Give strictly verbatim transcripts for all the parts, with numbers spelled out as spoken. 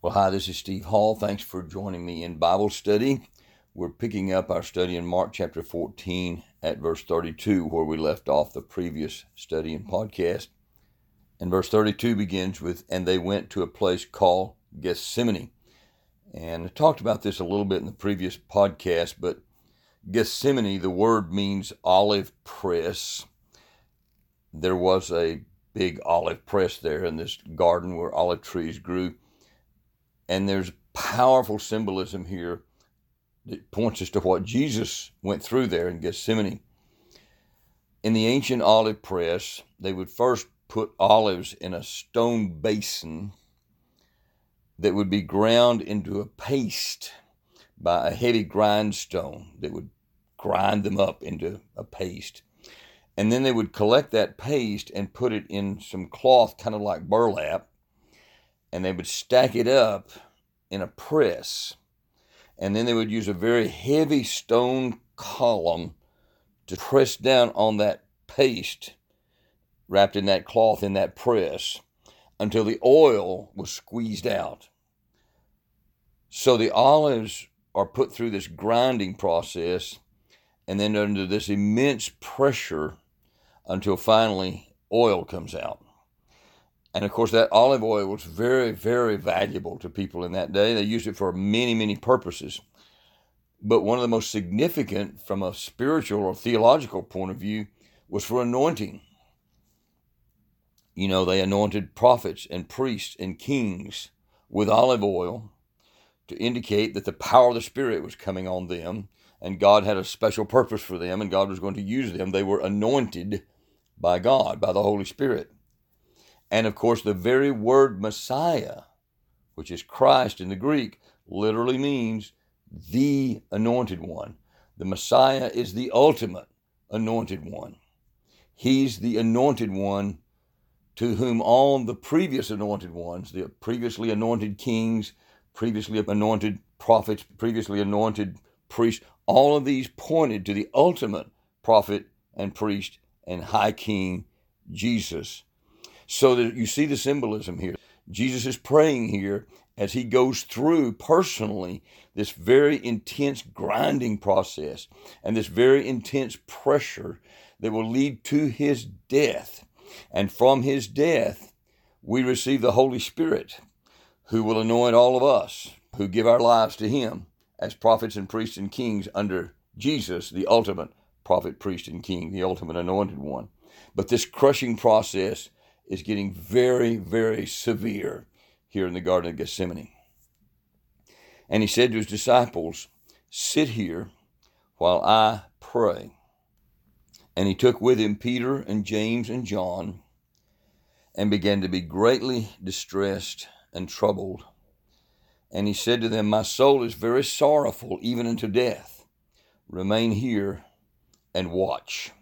Well, hi, this is Steve Hall. Thanks for joining me in Bible study. We're picking up our study in Mark chapter fourteen at verse thirty-two, where we left off the previous study and podcast. And verse thirty-two begins with, and they went to a place called Gethsemane. And I talked about this a little bit in the previous podcast, but Gethsemane, the word means olive press. There was a big olive press there in this garden where olive trees grew. And there's powerful symbolism here that points us to what Jesus went through there in Gethsemane. In the ancient olive press, they would first put olives in a stone basin that would be ground into a paste by a heavy grindstone that would grind them up into a paste. And then they would collect that paste and put it in some cloth, kind of like burlap, and they would stack it up in a press. And then they would use a very heavy stone column to press down on that paste wrapped in that cloth in that press until the oil was squeezed out. So the olives are put through this grinding process and then under this immense pressure until finally oil comes out. And of course, that olive oil was very, very valuable to people in that day. They used it for many, many purposes. But one of the most significant from a spiritual or theological point of view was for anointing. You know, they anointed prophets and priests and kings with olive oil to indicate that the power of the Spirit was coming on them, and God had a special purpose for them, and God was going to use them. They were anointed by God, by the Holy Spirit. And of course, the very word Messiah, which is Christ in the Greek, literally means the anointed one. The Messiah is the ultimate anointed one. He's the anointed one to whom all the previous anointed ones, the previously anointed kings, previously anointed prophets, previously anointed priests, all of these pointed to the ultimate prophet and priest and high king, Jesus. So that you see the symbolism here. Jesus is praying here as he goes through personally this very intense grinding process and this very intense pressure that will lead to his death. And from his death, we receive the Holy Spirit, who will anoint all of us who give our lives to him as prophets and priests and kings under Jesus, the ultimate prophet, priest, and king, the ultimate anointed one. But this crushing process is getting very, very severe here in the Garden of Gethsemane. And he said to his disciples, sit here while I pray. And he took with him Peter and James and John and began to be greatly distressed and troubled. And he said to them, my soul is very sorrowful, even unto death. Remain here and watch.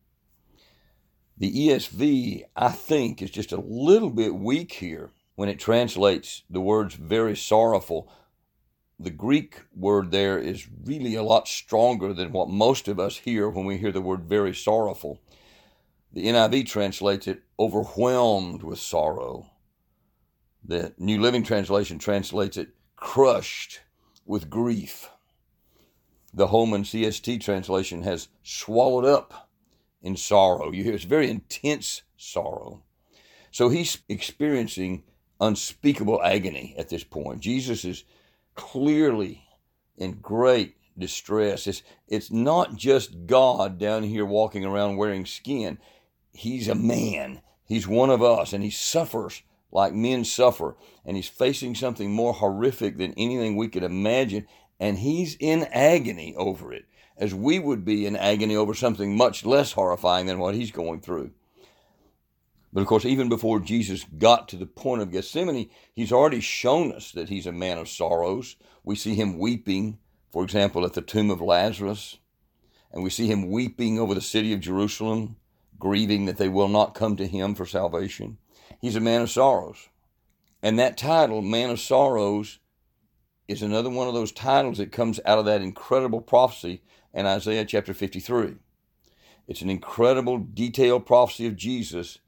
The E S V, I think, is just a little bit weak here when it translates the words very sorrowful. The Greek word there is really a lot stronger than what most of us hear when we hear the word very sorrowful. The N I V translates it overwhelmed with sorrow. The New Living Translation translates it crushed with grief. The Holman C S T translation has swallowed up in sorrow. You hear it's very intense sorrow. So he's experiencing unspeakable agony at this point. Jesus is clearly in great distress. It's, it's not just God down here walking around wearing skin. He's a man. He's one of us, and he suffers like men suffer, and he's facing something more horrific than anything we could imagine, and he's in agony over it, as we would be in agony over something much less horrifying than what he's going through. But of course, even before Jesus got to the point of Gethsemane, he's already shown us that he's a man of sorrows. We see him weeping, for example, at the tomb of Lazarus, and we see him weeping over the city of Jerusalem, grieving that they will not come to him for salvation. He's a man of sorrows. And that title, Man of Sorrows, is another one of those titles that comes out of that incredible prophecy in Isaiah chapter fifty-three. It's an incredible detailed prophecy of Jesus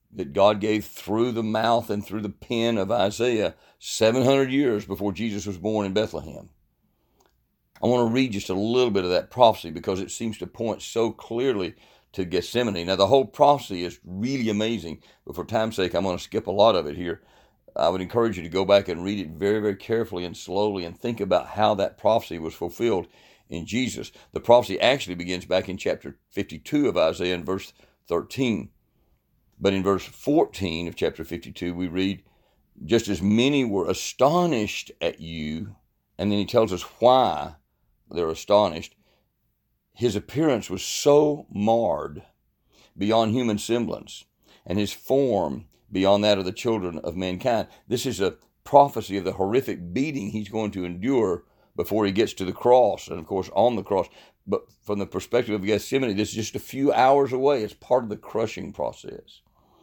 that God gave through the mouth and through the pen of Isaiah seven hundred years before Jesus was born in Bethlehem. I want to read just a little bit of that prophecy because it seems to point so clearly to Gethsemane. Now, the whole prophecy is really amazing, but for time's sake, I'm going to skip a lot of it here. I would encourage you to go back and read it very, very carefully and slowly and think about how that prophecy was fulfilled in Jesus. The prophecy actually begins back in chapter fifty-two of Isaiah in verse thirteen. But in verse fourteen of chapter fifty-two, we read, just as many were astonished at you, and then he tells us why they're astonished. His appearance was so marred beyond human semblance, and his form beyond that of the children of mankind. This is a prophecy of the horrific beating he's going to endure before he gets to the cross, and of course on the cross. But from the perspective of Gethsemane, this is just a few hours away. It's part of the crushing process.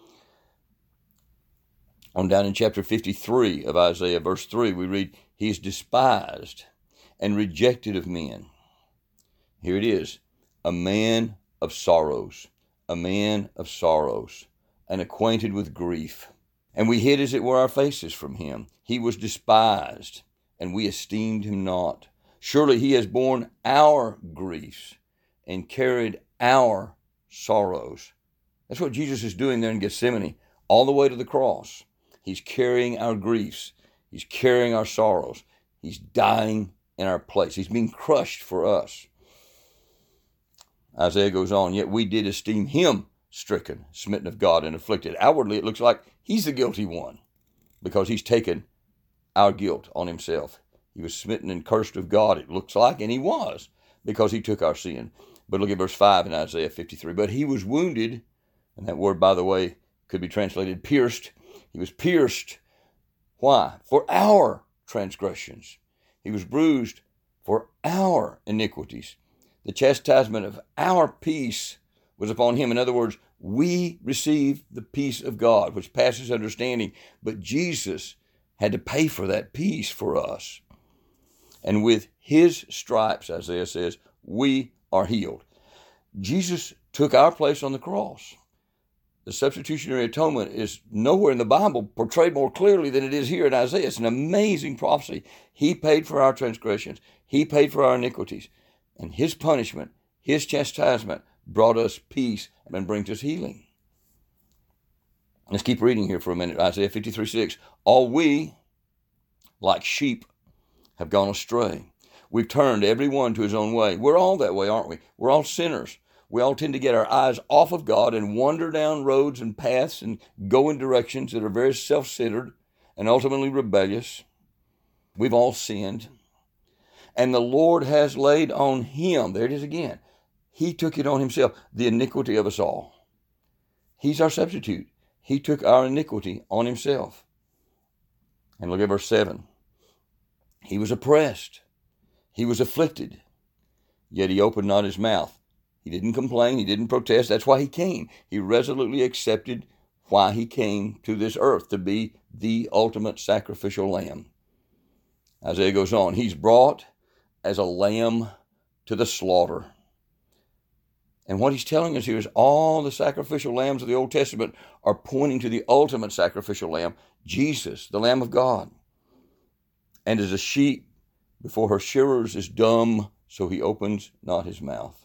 On down in chapter fifty-three of Isaiah, verse three, we read, he is despised and rejected of men. Here it is, a man of sorrows, a man of sorrows, and acquainted with grief. And we hid, as it were, our faces from him. He was despised, and we esteemed him not. Surely he has borne our griefs and carried our sorrows. That's what Jesus is doing there in Gethsemane, all the way to the cross. He's carrying our griefs. He's carrying our sorrows. He's dying in our place. He's being crushed for us. Isaiah goes on, yet we did esteem him stricken, smitten of God, and afflicted. Outwardly, it looks like he's the guilty one because he's taken our guilt on himself. He was smitten and cursed of God, it looks like, and he was because he took our sin. But look at verse five in Isaiah fifty-three. But he was wounded, and that word, by the way, could be translated pierced. He was pierced. Why? For our transgressions. He was bruised for our iniquities. The chastisement of our peace was upon him. In other words, we received the peace of God, which passes understanding. But Jesus had to pay for that peace for us. And with his stripes, Isaiah says, we are healed. Jesus took our place on the cross. The substitutionary atonement is nowhere in the Bible portrayed more clearly than it is here in Isaiah. It's an amazing prophecy. He paid for our transgressions. He paid for our iniquities. And his punishment, his chastisement, brought us peace and brings us healing. Let's keep reading here for a minute. Isaiah fifty-three six. All we, like sheep, have gone astray. We've turned every one to his own way. We're all that way, aren't we? We're all sinners. We all tend to get our eyes off of God and wander down roads and paths and go in directions that are very self-centered and ultimately rebellious. We've all sinned. And the Lord has laid on him, there it is again, he took it on himself, the iniquity of us all. He's our substitute. He took our iniquity on himself. And look at verse seven. He was oppressed. He was afflicted. Yet he opened not his mouth. He didn't complain. He didn't protest. That's why he came. He resolutely accepted why he came to this earth, to be the ultimate sacrificial lamb. Isaiah goes on. He's brought as a lamb to the slaughter. And what he's telling us here is all the sacrificial lambs of the Old Testament are pointing to the ultimate sacrificial lamb, Jesus, the Lamb of God. And as a sheep before her shearers is dumb, so he opens not his mouth.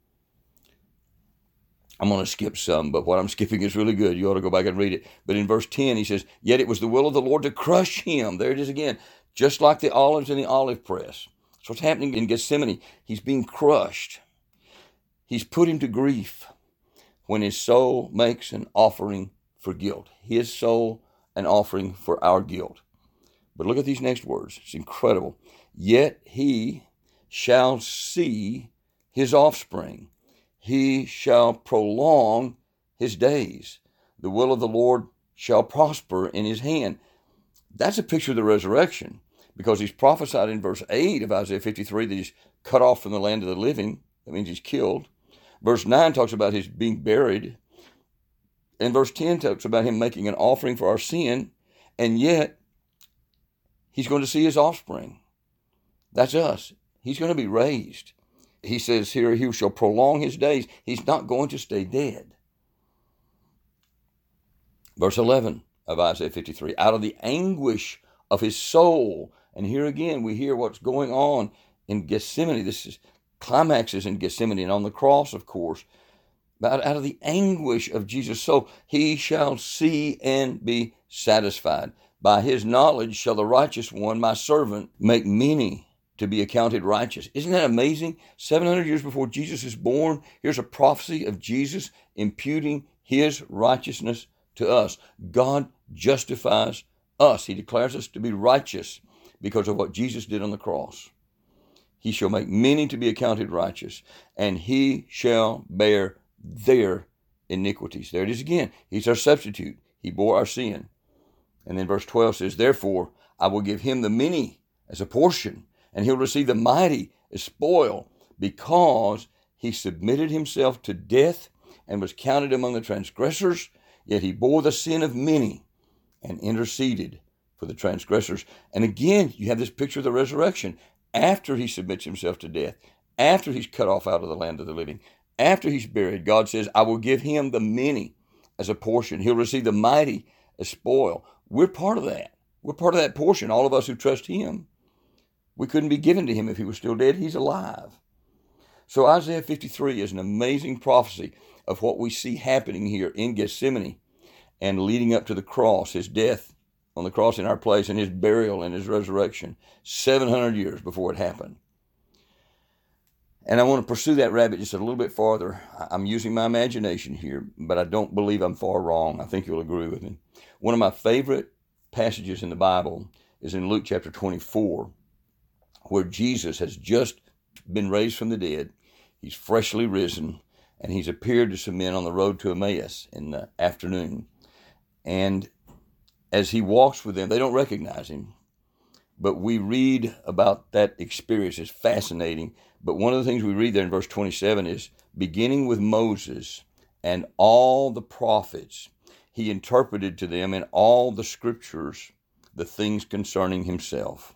I'm going to skip some, but what I'm skipping is really good. You ought to go back and read it. But in verse ten, he says, yet it was the will of the Lord to crush him. There it is again. Just like the olives in the olive press. That's what's happening in Gethsemane. He's being crushed. He's put him to grief when his soul makes an offering for guilt. His soul, an offering for our guilt. But look at these next words. It's incredible. Yet he shall see his offspring. He shall prolong his days. The will of the Lord shall prosper in his hand. That's a picture of the resurrection, because he's prophesied in verse eight of Isaiah fifty-three that he's cut off from the land of the living. That means he's killed. Verse nine talks about his being buried. And verse ten talks about him making an offering for our sin. And yet, he's going to see his offspring. That's us. He's going to be raised. He says here, he shall prolong his days. He's not going to stay dead. Verse eleven of Isaiah fifty-three, out of the anguish of his soul. And here again, we hear what's going on in Gethsemane. This is climaxes in Gethsemane and on the cross, of course. But out of the anguish of Jesus' soul, he shall see and be satisfied. By his knowledge shall the righteous one, my servant, make many to be accounted righteous. Isn't that amazing? seven hundred years before Jesus is born, here's a prophecy of Jesus imputing his righteousness to us. God justifies us. He declares us to be righteous because of what Jesus did on the cross. He shall make many to be accounted righteous, and he shall bear their iniquities. There it is again. He's our substitute. He bore our sin. And then verse twelve says, therefore, I will give him the many as a portion, and he'll receive the mighty as spoil, because he submitted himself to death and was counted among the transgressors, yet he bore the sin of many and interceded for the transgressors. And again, you have this picture of the resurrection. After he submits himself to death, after he's cut off out of the land of the living, after he's buried, God says, I will give him the many as a portion. He'll receive the mighty as spoil. We're part of that. We're part of that portion, all of us who trust him. We couldn't be given to him if he was still dead. He's alive. So Isaiah fifty-three is an amazing prophecy of what we see happening here in Gethsemane and leading up to the cross, his death on the cross in our place, and his burial and his resurrection, seven hundred years before it happened. And I want to pursue that rabbit just a little bit farther. I'm using my imagination here, but I don't believe I'm far wrong. I think you'll agree with me. One of my favorite passages in the Bible is in Luke chapter twenty-four, where Jesus has just been raised from the dead. He's freshly risen, and he's appeared to some men on the road to Emmaus in the afternoon. And as he walks with them, they don't recognize him, but we read about that experience. It's fascinating. But one of the things we read there in verse twenty-seven is, beginning with Moses and all the prophets, he interpreted to them in all the scriptures the things concerning himself.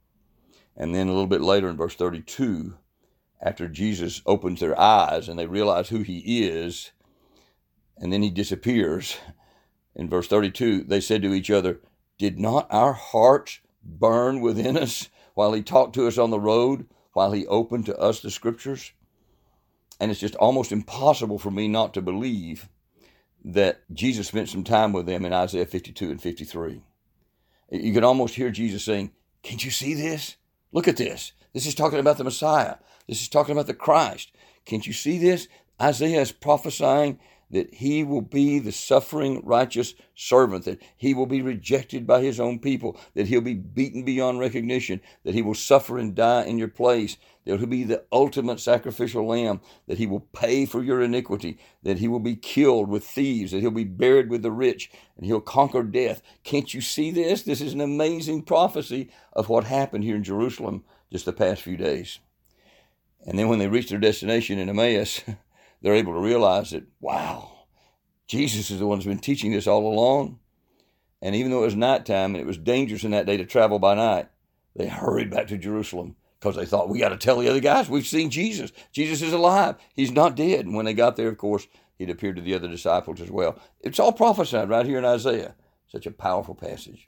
And then a little bit later in verse thirty-two, after Jesus opens their eyes and they realize who he is, and then he disappears, in verse thirty-two, they said to each other, did not our hearts burn within us while he talked to us on the road, while he opened to us the scriptures? And it's just almost impossible for me not to believe that Jesus spent some time with them in Isaiah fifty-two and fifty-three. You can almost hear Jesus saying, can't you see this? Look at this. This is talking about the Messiah. This is talking about the Christ. Can't you see this? Isaiah is prophesying that he will be the suffering righteous servant, that he will be rejected by his own people, that he'll be beaten beyond recognition, that he will suffer and die in your place, that he'll be the ultimate sacrificial lamb, that he will pay for your iniquity, that he will be killed with thieves, that he'll be buried with the rich, and he'll conquer death. Can't you see this? This is an amazing prophecy of what happened here in Jerusalem just the past few days. And then when they reach their destination in Emmaus, they're able to realize that, wow, Jesus is the one who's been teaching this all along. And even though it was nighttime and it was dangerous in that day to travel by night, they hurried back to Jerusalem because they thought, we got to tell the other guys, we've seen Jesus. Jesus is alive. He's not dead. And when they got there, of course, he'd appeared to the other disciples as well. It's all prophesied right here in Isaiah. Such a powerful passage.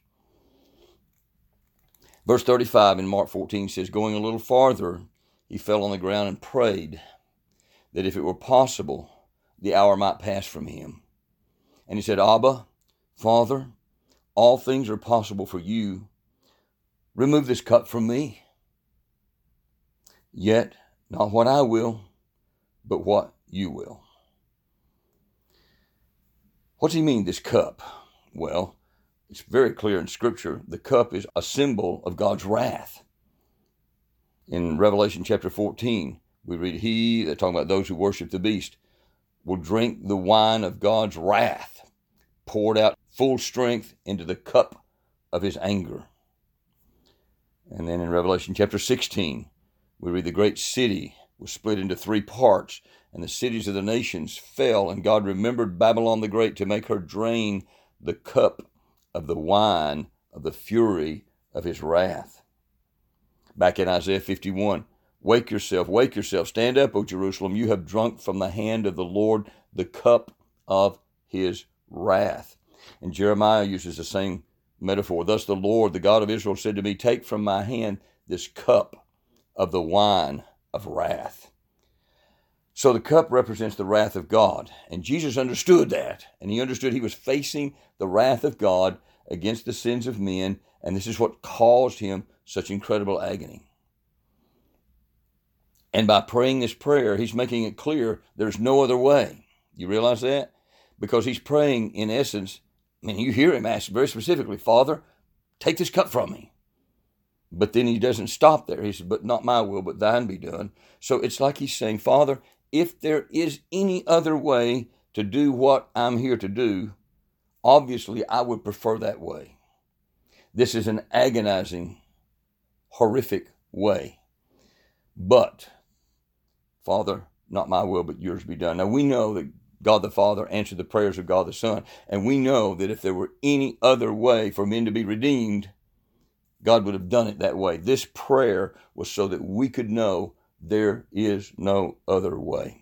Verse thirty-five in Mark fourteen says, going a little farther, he fell on the ground and prayed that if it were possible, the hour might pass from him. And he said, Abba, Father, all things are possible for you. Remove this cup from me. Yet not what I will, but what you will. What's he mean, this cup? Well, it's very clear in Scripture. The cup is a symbol of God's wrath. In Revelation chapter fourteen, we read, he, they're talking about those who worship the beast, will drink the wine of God's wrath, poured out full strength into the cup of his anger. And then in Revelation chapter sixteen, we read the great city was split into three parts, and the cities of the nations fell, and God remembered Babylon the Great to make her drain the cup of the wine of the fury of his wrath. Back in Isaiah fifty-one, wake yourself, wake yourself, stand up, O Jerusalem, you have drunk from the hand of the Lord the cup of his wrath. And Jeremiah uses the same metaphor. Thus the Lord, the God of Israel, said to me, take from my hand this cup of the wine of wrath. So the cup represents the wrath of God. And Jesus understood that. And he understood he was facing the wrath of God against the sins of men. And this is what caused him such incredible agony. And by praying this prayer, he's making it clear there's no other way. You realize that? Because he's praying, in essence, I mean, you hear him ask very specifically, Father, take this cup from me. But then he doesn't stop there. He says, but not my will, but thine be done. So it's like he's saying, Father, if there is any other way to do what I'm here to do, obviously I would prefer that way. This is an agonizing, horrific way. But, Father, not my will, but yours be done. Now we know that God the Father answered the prayers of God the Son, and we know that if there were any other way for men to be redeemed, God would have done it that way. This prayer was so that we could know there is no other way.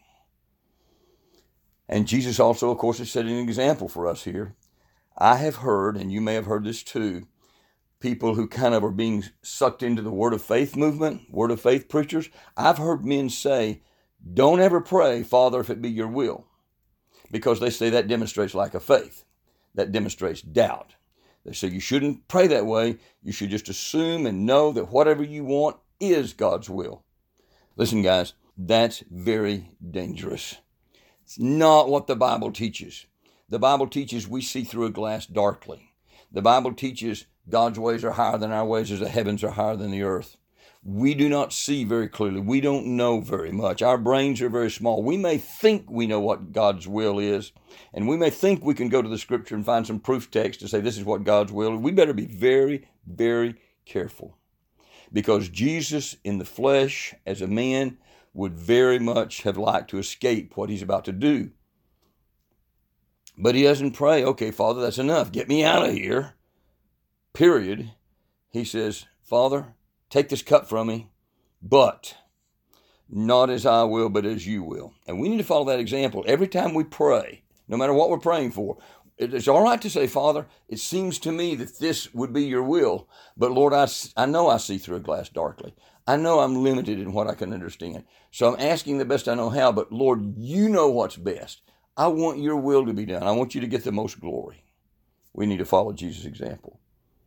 And Jesus also, of course, is setting an example for us here. I have heard, and you may have heard this too, people who kind of are being sucked into the Word of Faith movement, Word of Faith preachers. I've heard men say, don't ever pray, Father, if it be your will, because they say that demonstrates lack of faith. That demonstrates doubt. They say you shouldn't pray that way. You should just assume and know that whatever you want is God's will. Listen, guys, that's very dangerous. It's not what the Bible teaches. The Bible teaches we see through a glass darkly. The Bible teaches God's ways are higher than our ways as the heavens are higher than the earth. We do not see very clearly. We don't know very much. Our brains are very small. We may think we know what God's will is, and we may think we can go to the Scripture and find some proof text to say this is what God's will is. We better be very, very careful, because Jesus in the flesh as a man would very much have liked to escape what he's about to do. But he doesn't pray, okay, Father, that's enough. Get me out of here. Period. He says, Father, take this cup from me, but not as I will, but as you will. And we need to follow that example. Every time we pray, no matter what we're praying for, it's all right to say, Father, it seems to me that this would be your will, but Lord, I, I know I see through a glass darkly. I know I'm limited in what I can understand. So I'm asking the best I know how, but Lord, you know what's best. I want your will to be done. I want you to get the most glory. We need to follow Jesus' example.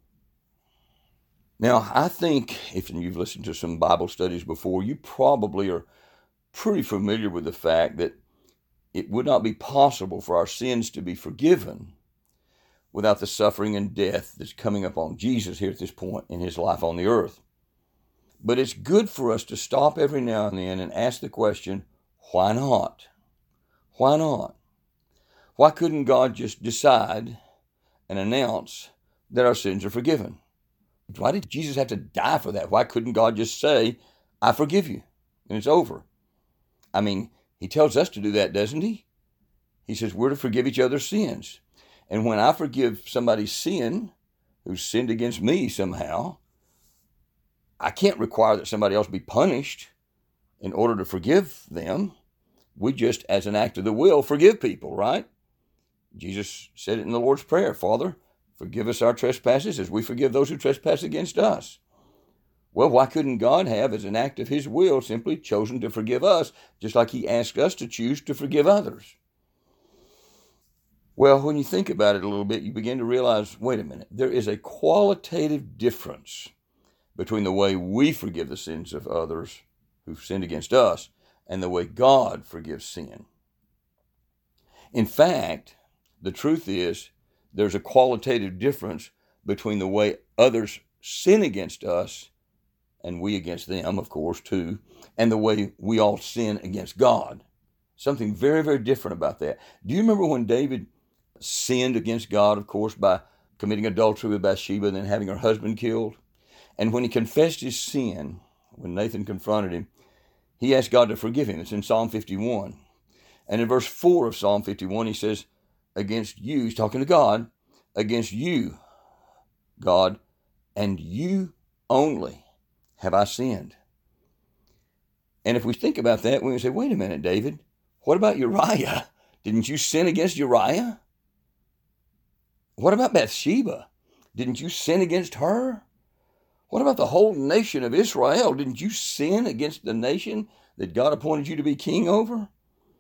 Now, I think if you've listened to some Bible studies before, you probably are pretty familiar with the fact that it would not be possible for our sins to be forgiven without the suffering and death that's coming upon Jesus here at this point in his life on the earth. But it's good for us to stop every now and then and ask the question, why not? Why not? Why couldn't God just decide and announce that our sins are forgiven? Why did Jesus have to die for that? Why couldn't God just say, I forgive you, and it's over? I mean, he tells us to do that, doesn't he? He says we're to forgive each other's sins. And when I forgive somebody's sin who's sinned against me somehow, I can't require that somebody else be punished in order to forgive them. We just, as an act of the will, forgive people, right? Jesus said it in the Lord's Prayer, Father, forgive us our trespasses as we forgive those who trespass against us. Well, why couldn't God have, as an act of his will, simply chosen to forgive us, just like he asked us to choose to forgive others? Well, when you think about it a little bit, you begin to realize, wait a minute, there is a qualitative difference between the way we forgive the sins of others who've sinned against us and the way God forgives sin. In fact, the truth is, there's a qualitative difference between the way others sin against us, and we against them, of course, too, and the way we all sin against God. Something very, very different about that. Do you remember when David sinned against God, of course, by committing adultery with Bathsheba and then having her husband killed? And when he confessed his sin, when Nathan confronted him, he asked God to forgive him. It's in Psalm fifty-one. And in verse four of Psalm fifty-one, he says, against you, he's talking to God, against you, God, and you only have I sinned. And if we think about that, we would say, wait a minute, David, what about Uriah? Didn't you sin against Uriah? What about Bathsheba? Didn't you sin against her? What about the whole nation of Israel? Didn't you sin against the nation that God appointed you to be king over?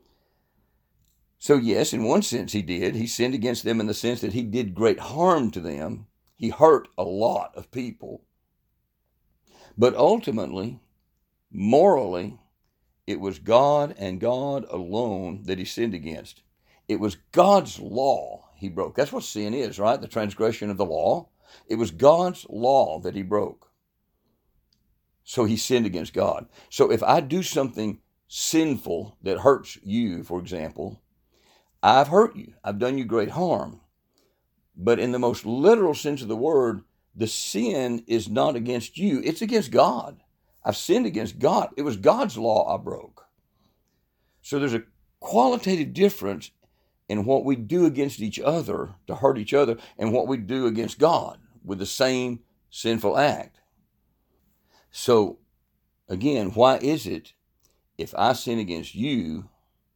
So yes, in one sense he did. He sinned against them in the sense that he did great harm to them. He hurt a lot of people. But ultimately, morally, it was God and God alone that he sinned against. It was God's law he broke. That's what sin is, right? The transgression of the law. It was God's law that he broke. So he sinned against God. So if I do something sinful that hurts you, for example, I've hurt you. I've done you great harm. But in the most literal sense of the word, the sin is not against you. It's against God. I've sinned against God. It was God's law I broke. So there's a qualitative difference in what we do against each other to hurt each other and what we do against God with the same sinful act. So, again, why is it if I sin against you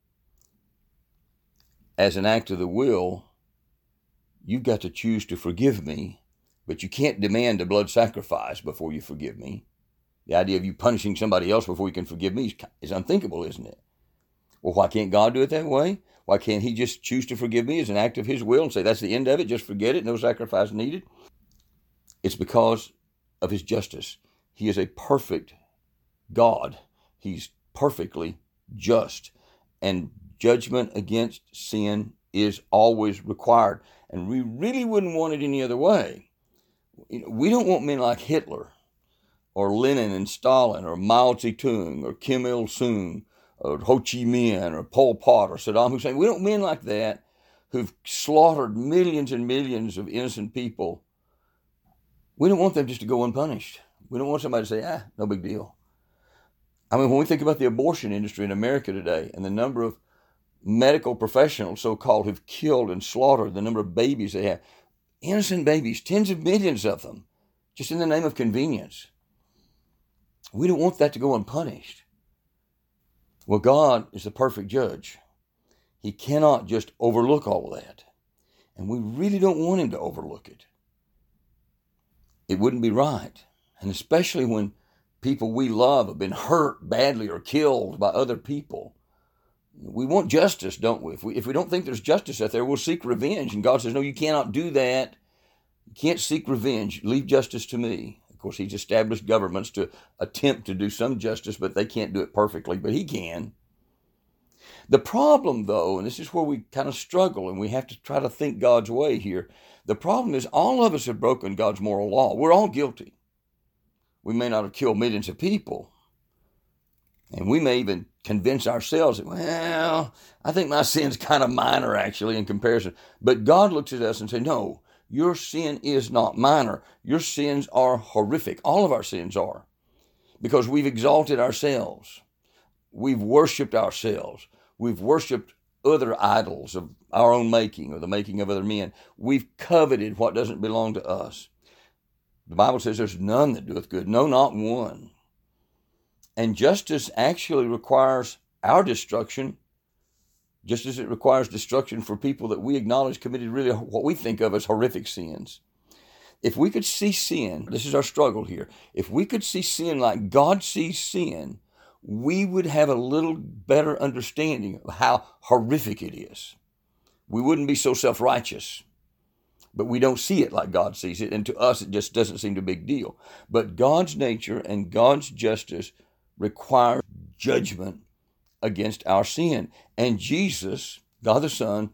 as an act of the will, you've got to choose to forgive me, but you can't demand a blood sacrifice before you forgive me? The idea of you punishing somebody else before you can forgive me is unthinkable, isn't it? Well, why can't God do it that way? Why can't he just choose to forgive me as an act of his will and say, that's the end of it, just forget it, no sacrifice needed? It's because of his justice. He is a perfect God. He's perfectly just. And judgment against sin is always required. And we really wouldn't want it any other way. You know, we don't want men like Hitler or Lenin and Stalin or Mao Zedong or Kim Il-sung or Ho Chi Minh or Pol Pot or Saddam Hussein. We don't want men like that who've slaughtered millions and millions of innocent people. We don't want them just to go unpunished. We don't want somebody to say, ah, no big deal. I mean, when we think about the abortion industry in America today and the number of medical professionals, so-called, who've killed and slaughtered, the number of babies they have, innocent babies, tens of millions of them, just in the name of convenience. We don't want that to go unpunished. Well, God is the perfect judge. He cannot just overlook all of that. And we really don't want him to overlook it. It wouldn't be right. And especially when people we love have been hurt badly or killed by other people. We want justice, don't we? If we, if we don't think there's justice out there, we'll seek revenge. And God says, no, you cannot do that. You can't seek revenge. Leave justice to me. Of course, he's established governments to attempt to do some justice, but they can't do it perfectly, but he can. The problem, though, and this is where we kind of struggle, and we have to try to think God's way here. The problem is all of us have broken God's moral law. We're all guilty. We may not have killed millions of people, and we may even convince ourselves that, well, I think my sin's kind of minor, actually, in comparison. But God looks at us and says, no, your sin is not minor. Your sins are horrific. All of our sins are, because we've exalted ourselves. We've worshiped ourselves. We've worshiped other idols of our own making or the making of other men. We've coveted what doesn't belong to us. The Bible says there's none that doeth good. No, not one. And justice actually requires our destruction, just as it requires destruction for people that we acknowledge committed really what we think of as horrific sins. If we could see sin, this is our struggle here, if we could see sin like God sees sin, we would have a little better understanding of how horrific it is. We wouldn't be so self-righteous. But we don't see it like God sees it, and to us it just doesn't seem a big deal. But God's nature and God's justice require judgment against our sin. And Jesus, God the Son,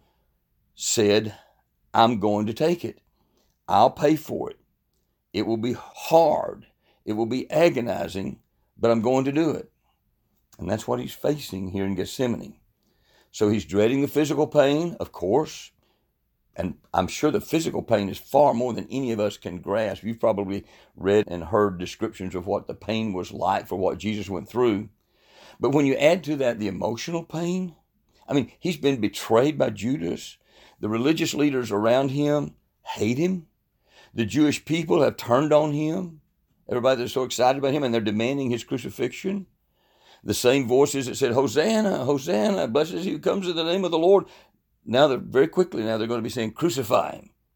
said, I'm going to take it. I'll pay for it. It will be hard. It will be agonizing, but I'm going to do it. And that's what he's facing here in Gethsemane. So he's dreading the physical pain, of course. And I'm sure the physical pain is far more than any of us can grasp. You've probably read and heard descriptions of what the pain was like for what Jesus went through. But when you add to that the emotional pain, I mean, he's been betrayed by Judas. The religious leaders around him hate him. The Jewish people have turned on him. Everybody that's so excited about him, and they're demanding his crucifixion. The same voices that said, Hosanna, Hosanna, blessed is he who comes in the name of the Lord. Now they're very quickly now they're going to be saying, crucify him,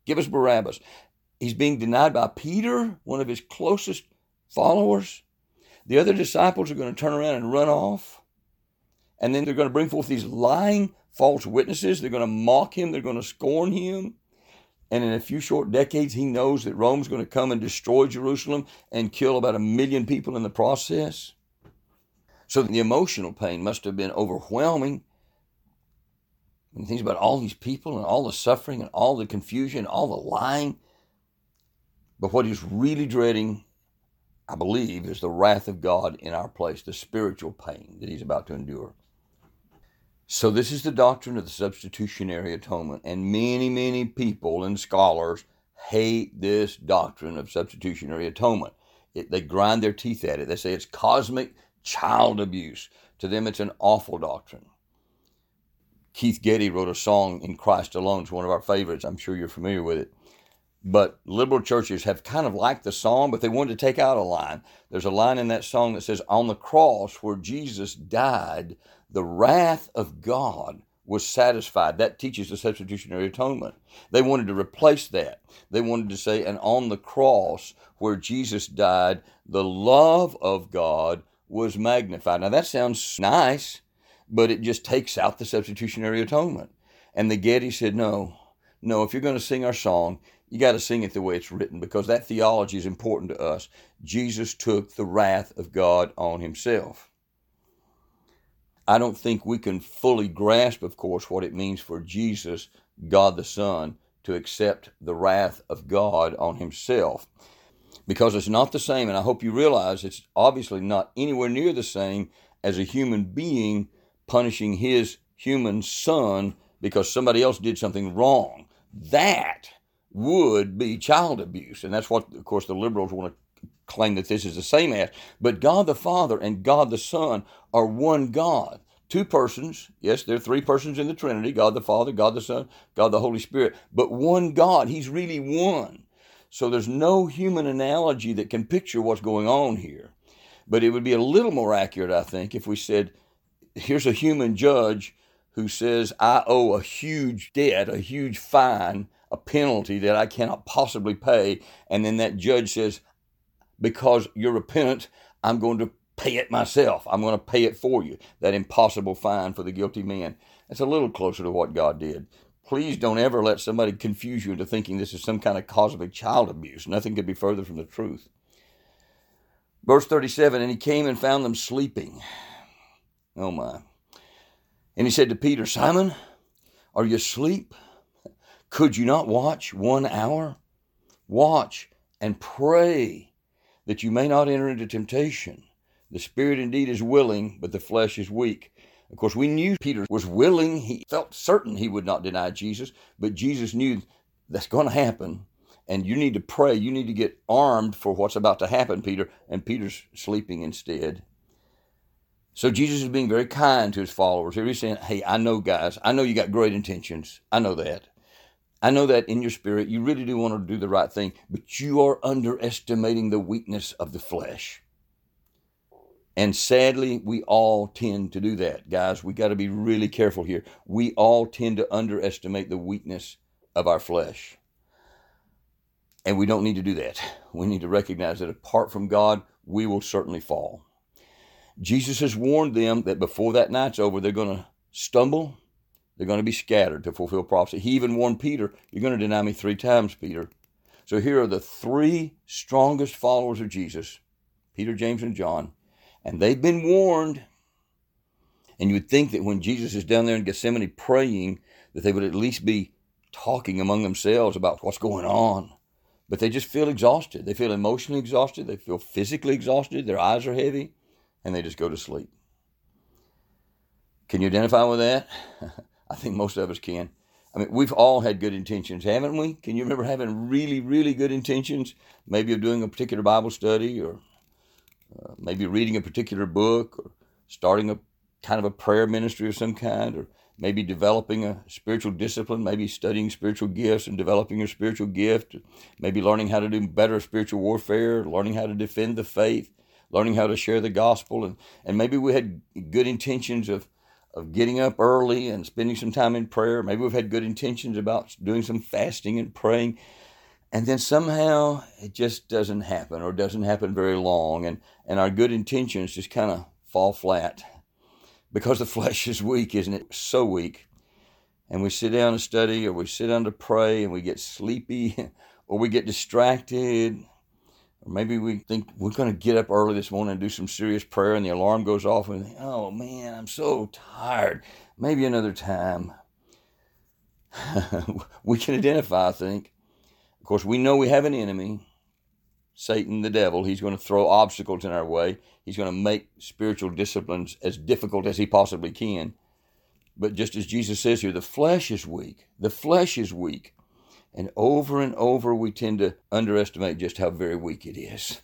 Give us Barabbas. He's being denied by Peter, one of his closest followers. The other disciples are going to turn around and run off. And then they're going to bring forth these lying false witnesses. They're going to mock him. They're going to scorn him. And in a few short decades, he knows that Rome's going to come and destroy Jerusalem and kill about a million people in the process. So the emotional pain must have been overwhelming. When he thinks about all these people and all the suffering and all the confusion, all the lying. But what he's really dreading, I believe, is the wrath of God in our place, the spiritual pain that he's about to endure. So this is the doctrine of the substitutionary atonement, and many, many people and scholars hate this doctrine of substitutionary atonement. It, they grind their teeth at it. They say it's cosmic child abuse. To them, it's an awful doctrine. Keith Getty wrote a song, In Christ Alone. It's one of our favorites. I'm sure you're familiar with it. But liberal churches have kind of liked the song, but they wanted to take out a line. There's a line in that song that says, on the cross where Jesus died, the wrath of God was satisfied. That teaches the substitutionary atonement. They wanted to replace that. They wanted to say, and on the cross where Jesus died, the love of God was magnified. Now that sounds nice, but it just takes out the substitutionary atonement. And the Getty said, no, no, if you're going to sing our song, you got to sing it the way it's written, because that theology is important to us. Jesus took the wrath of God on himself. I don't think we can fully grasp, of course, what it means for Jesus, God the Son, to accept the wrath of God on himself, because it's not the same, and I hope you realize it's obviously not anywhere near the same as a human being punishing his human son because somebody else did something wrong. That would be child abuse. And that's what, of course, the liberals want to claim that this is the same as. But God the Father and God the Son are one God. Two persons. Yes, there are three persons in the Trinity. God the Father, God the Son, God the Holy Spirit. But one God. He's really one. So there's no human analogy that can picture what's going on here. But it would be a little more accurate, I think, if we said, here's a human judge who says, I owe a huge debt, a huge fine, a penalty that I cannot possibly pay. And then that judge says, because you're repentant, I'm going to pay it myself. I'm going to pay it for you, that impossible fine for the guilty man. That's a little closer to what God did. Please don't ever let somebody confuse you into thinking this is some kind of cosmic child abuse. Nothing could be further from the truth. Verse thirty-seven, and he came and found them sleeping. Oh my. And he said to Peter, Simon, are you asleep? Could you not watch one hour? Watch and pray that you may not enter into temptation. The spirit indeed is willing, but the flesh is weak. Of course, we knew Peter was willing. He felt certain he would not deny Jesus, but Jesus knew that's going to happen. And you need to pray. You need to get armed for what's about to happen, Peter. And Peter's sleeping instead. So Jesus is being very kind to his followers. He's saying, hey, I know, guys, I know you got great intentions. I know that. I know that in your spirit, you really do want to do the right thing, but you are underestimating the weakness of the flesh. And sadly, we all tend to do that. Guys, we got to be really careful here. We all tend to underestimate the weakness of our flesh. And we don't need to do that. We need to recognize that apart from God, we will certainly fall. Jesus has warned them that before that night's over, they're going to stumble. They're going to be scattered to fulfill prophecy. He even warned Peter, you're going to deny me three times, Peter. So here are the three strongest followers of Jesus, Peter, James, and John. And they've been warned. And you would think that when Jesus is down there in Gethsemane praying, that they would at least be talking among themselves about what's going on. But they just feel exhausted. They feel emotionally exhausted. They feel physically exhausted. Their eyes are heavy. And they just go to sleep. Can you identify with that? I think most of us can. I mean, we've all had good intentions, haven't we? Can you remember having really, really good intentions? Maybe of doing a particular Bible study, or uh, maybe reading a particular book, or starting a kind of a prayer ministry of some kind, or maybe developing a spiritual discipline, maybe studying spiritual gifts and developing your spiritual gift, maybe learning how to do better spiritual warfare, learning how to defend the faith, learning how to share the gospel, and, and maybe we had good intentions of, of getting up early and spending some time in prayer. Maybe we've had good intentions about doing some fasting and praying, and then somehow it just doesn't happen, or doesn't happen very long, and, and our good intentions just kind of fall flat because the flesh is weak, isn't it? So weak. And we sit down to study, or we sit down to pray, and we get sleepy, or we get distracted, or maybe we think we're going to get up early this morning and do some serious prayer, and the alarm goes off, and we think, oh man, I'm so tired. Maybe another time. We can identify, I think. Of course, we know we have an enemy, Satan, the devil. He's going to throw obstacles in our way. He's going to make spiritual disciplines as difficult as he possibly can. But just as Jesus says here, the flesh is weak. The flesh is weak. And over and over, we tend to underestimate just how very weak it is.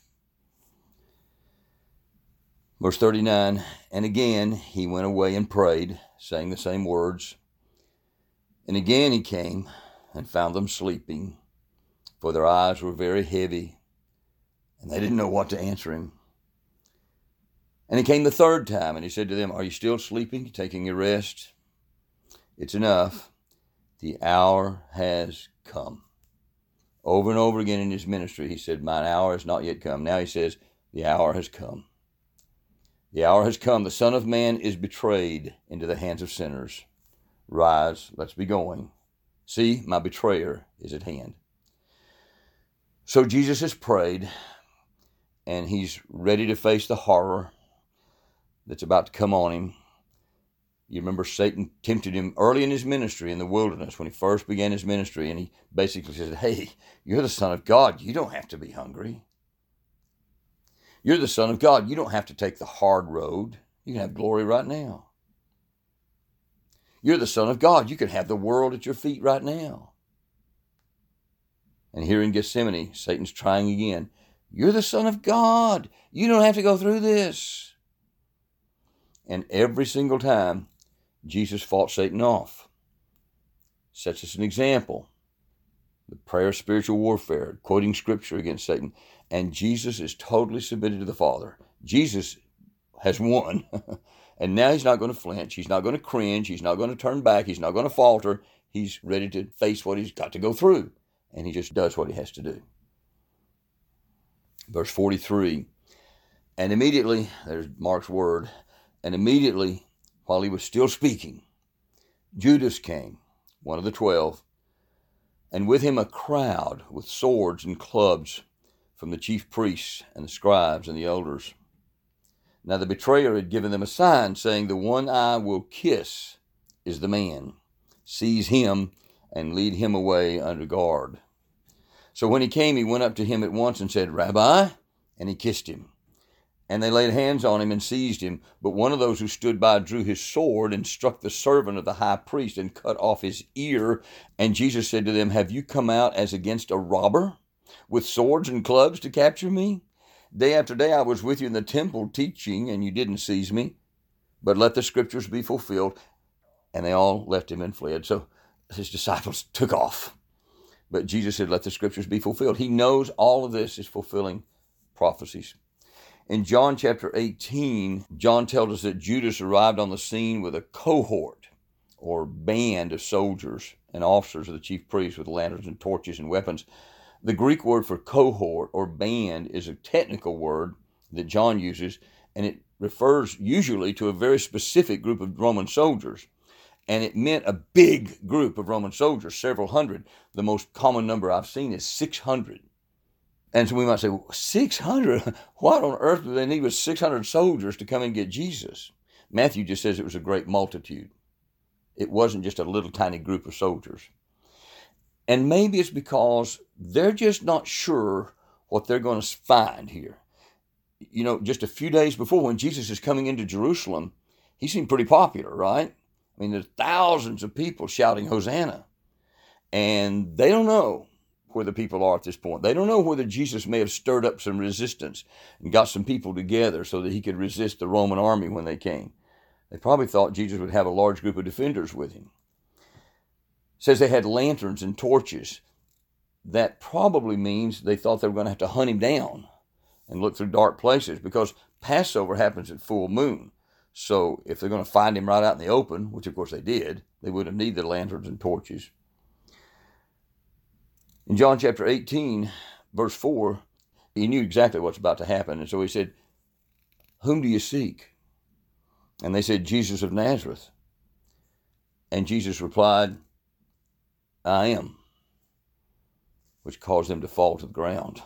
Verse thirty-nine, and again he went away and prayed, saying the same words. And again he came and found them sleeping, for their eyes were very heavy, and they didn't know what to answer him. And he came the third time, and he said to them, are you still sleeping, taking your rest? It's enough. The hour has come. Over and over again in his ministry, he said, mine hour has not yet come. Now he says, the hour has come. The hour has come. The Son of Man is betrayed into the hands of sinners. Rise, let's be going. See, my betrayer is at hand. So Jesus has prayed, and he's ready to face the horror that's about to come on him. You remember Satan tempted him early in his ministry in the wilderness when he first began his ministry, and he basically said, hey, you're the Son of God. You don't have to be hungry. You're the Son of God. You don't have to take the hard road. You can have glory right now. You're the Son of God. You can have the world at your feet right now. And here in Gethsemane, Satan's trying again. You're the Son of God. You don't have to go through this. And every single time, Jesus fought Satan off. Sets us an example. The prayer of spiritual warfare, quoting Scripture against Satan. And Jesus is totally submitted to the Father. Jesus has won. And now he's not going to flinch. He's not going to cringe. He's not going to turn back. He's not going to falter. He's ready to face what he's got to go through. And he just does what he has to do. Verse forty-three, and immediately, there's Mark's word, and immediately, while he was still speaking, Judas came, one of the twelve, and with him a crowd with swords and clubs from the chief priests and the scribes and the elders. Now the betrayer had given them a sign, saying, the one I will kiss is the man. Seize him and lead him away under guard. So when he came, he went up to him at once and said, Rabbi, and he kissed him. And they laid hands on him and seized him. But one of those who stood by drew his sword and struck the servant of the high priest and cut off his ear. And Jesus said to them, have you come out as against a robber, with swords and clubs to capture me? Day after day I was with you in the temple teaching, and you didn't seize me. But let the scriptures be fulfilled. And they all left him and fled. So his disciples took off. But Jesus said, let the scriptures be fulfilled. He knows all of this is fulfilling prophecies. In John chapter eighteen, John tells us that Judas arrived on the scene with a cohort or band of soldiers and officers of the chief priests with lanterns and torches and weapons. The Greek word for cohort or band is a technical word that John uses, and it refers usually to a very specific group of Roman soldiers. And it meant a big group of Roman soldiers, several hundred. The most common number I've seen is six hundred. And so we might say, well, six hundred? What on earth do they need with six hundred soldiers to come and get Jesus? Matthew just says it was a great multitude. It wasn't just a little tiny group of soldiers. And maybe it's because they're just not sure what they're going to find here. You know, just a few days before, when Jesus is coming into Jerusalem, he seemed pretty popular, right? I mean, there's thousands of people shouting Hosanna. And they don't know where the people are at this point. They don't know whether Jesus may have stirred up some resistance and got some people together so that he could resist the Roman army when they came. They probably thought Jesus would have a large group of defenders with him. It says they had lanterns and torches. That probably means they thought they were going to have to hunt him down and look through dark places, because Passover happens at full moon. So if they're going to find him right out in the open, which of course they did, they wouldn't need the lanterns and torches. In John chapter eighteen, verse four, he knew exactly what's about to happen. And so he said, "Whom do you seek?" And they said, "Jesus of Nazareth." And Jesus replied, "I am," which caused them to fall to the ground.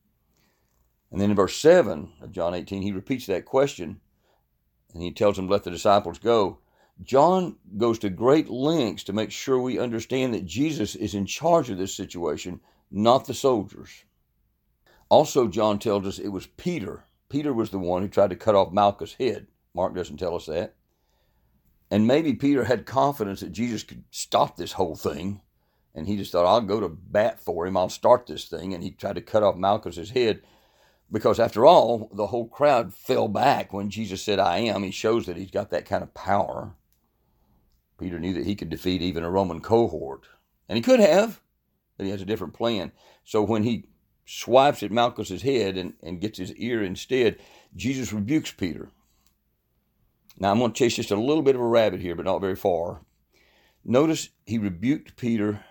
And then in verse seven of John eighteen, he repeats that question, and he tells them, "Let the disciples go." John goes to great lengths to make sure we understand that Jesus is in charge of this situation, not the soldiers. Also, John tells us it was Peter. Peter was the one who tried to cut off Malchus' head. Mark doesn't tell us that. And maybe Peter had confidence that Jesus could stop this whole thing, and he just thought, I'll go to bat for him, I'll start this thing, and he tried to cut off Malchus' head, because after all, the whole crowd fell back when Jesus said, "I am." He shows that he's got that kind of power. Peter knew that he could defeat even a Roman cohort, and he could have, but he has a different plan. So when he swipes at Malchus' head and, and gets his ear instead, Jesus rebukes Peter. Now, I'm going to chase just a little bit of a rabbit here, but not very far. Notice he rebuked Peter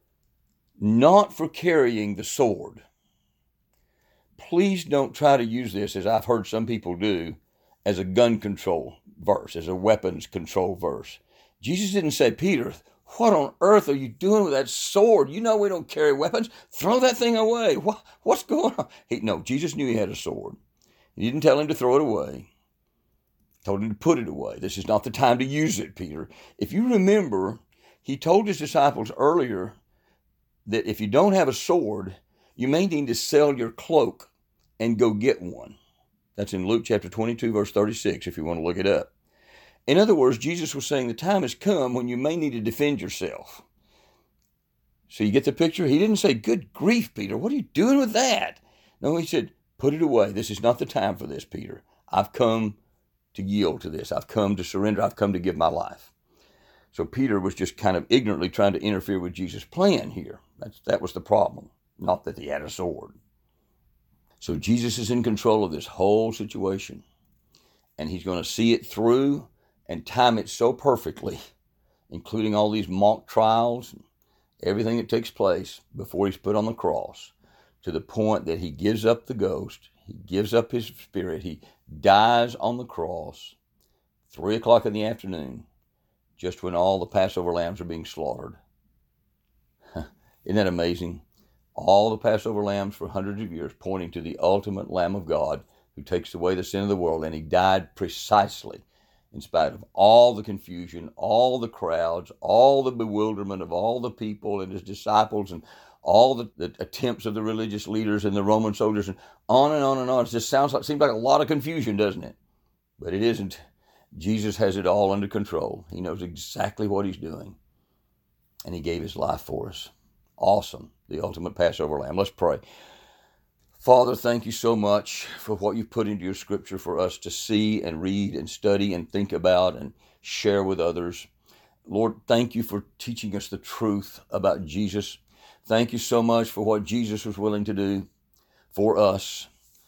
not for carrying the sword. Please don't try to use this, as I've heard some people do, as a gun control verse, as a weapons control verse. Jesus didn't say, "Peter, what on earth are you doing with that sword? You know we don't carry weapons. Throw that thing away. What, what's going on?" He, no, Jesus knew he had a sword. He didn't tell him to throw it away. He told him to put it away. This is not the time to use it, Peter. If you remember, he told his disciples earlier that if you don't have a sword, you may need to sell your cloak and go get one. That's in Luke chapter twenty-two, verse thirty-six, if you want to look it up. In other words, Jesus was saying the time has come when you may need to defend yourself. So you get the picture? He didn't say, "Good grief, Peter, what are you doing with that?" No, he said, "Put it away. This is not the time for this, Peter. I've come to yield to this. I've come to surrender. I've come to give my life." So Peter was just kind of ignorantly trying to interfere with Jesus' plan here. That's, that was the problem, not that he had a sword. So Jesus is in control of this whole situation, and he's going to see it through and time it so perfectly, including all these mock trials and everything that takes place before he's put on the cross, to the point that he gives up the ghost, he gives up his spirit, he dies on the cross, three o'clock in the afternoon, just when all the Passover lambs are being slaughtered. Isn't that amazing? All the Passover lambs for hundreds of years pointing to the ultimate Lamb of God who takes away the sin of the world, and he died precisely in spite of all the confusion, all the crowds, all the bewilderment of all the people and his disciples, and all the, the attempts of the religious leaders and the Roman soldiers, and on and on and on. It just sounds like, seems like a lot of confusion, doesn't it? But it isn't. Jesus has it all under control. He knows exactly what he's doing, and he gave his life for us. Awesome. The ultimate Passover lamb. Let's pray. Father, thank you so much for what you've put into your scripture for us to see and read and study and think about and share with others. Lord, thank you for teaching us the truth about Jesus. Thank you so much for what Jesus was willing to do for us.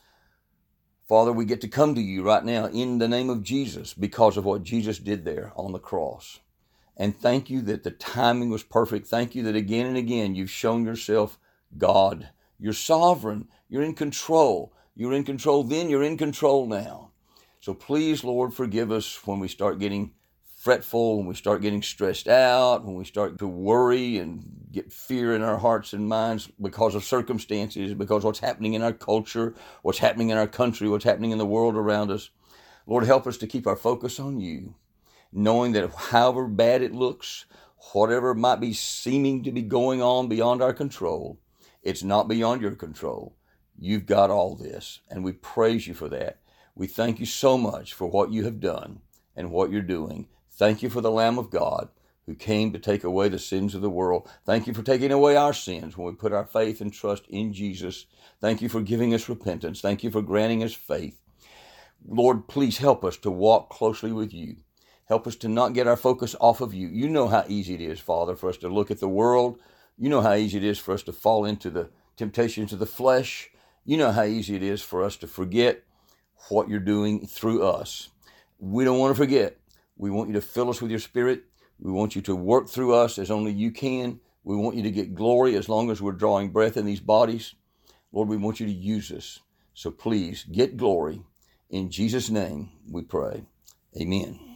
Father, we get to come to you right now in the name of Jesus because of what Jesus did there on the cross. And thank you that the timing was perfect. Thank you that again and again you've shown yourself God. You're sovereign. You're in control. You're in control then. You're in control now. So please, Lord, forgive us when we start getting fretful, when we start getting stressed out, when we start to worry and get fear in our hearts and minds because of circumstances, because of what's happening in our culture, what's happening in our country, what's happening in the world around us. Lord, help us to keep our focus on you, knowing that however bad it looks, whatever might be seeming to be going on beyond our control, it's not beyond your control. You've got all this, and we praise you for that. We thank you so much for what you have done and what you're doing. Thank you for the Lamb of God who came to take away the sins of the world. Thank you for taking away our sins when we put our faith and trust in Jesus. Thank you for giving us repentance. Thank you for granting us faith. Lord, please help us to walk closely with you. Help us to not get our focus off of you. You know how easy it is, Father, for us to look at the world. You know how easy it is for us to fall into the temptations of the flesh. You know how easy it is for us to forget what you're doing through us. we don't want to forget. We want you to fill us with your Spirit. We want you to work through us as only you can. We want you to get glory as long as we're drawing breath in these bodies. Lord, we want you to use us. So please get glory. In Jesus' name we pray. Amen.